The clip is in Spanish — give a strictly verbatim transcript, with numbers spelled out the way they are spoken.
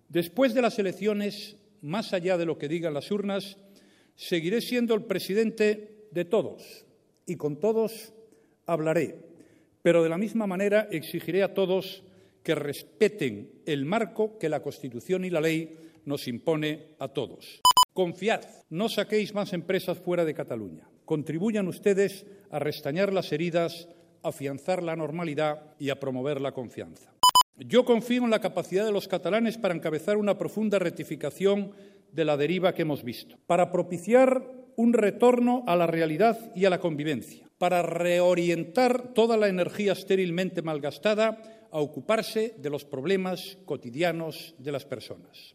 Después de las elecciones, más allá de lo que digan las urnas, seguiré siendo el presidente de todos y con todos hablaré, pero de la misma manera exigiré a todos que respeten el marco que la Constitución y la ley nos impone a todos. Confiad, no saquéis más empresas fuera de Cataluña. Contribuyan ustedes a restañar las heridas, a afianzar la normalidad y a promover la confianza. Yo confío en la capacidad de los catalanes para encabezar una profunda rectificación de la deriva que hemos visto, para propiciar un retorno a la realidad y a la convivencia, para reorientar toda la energía estérilmente malgastada a ocuparse de los problemas cotidianos de las personas.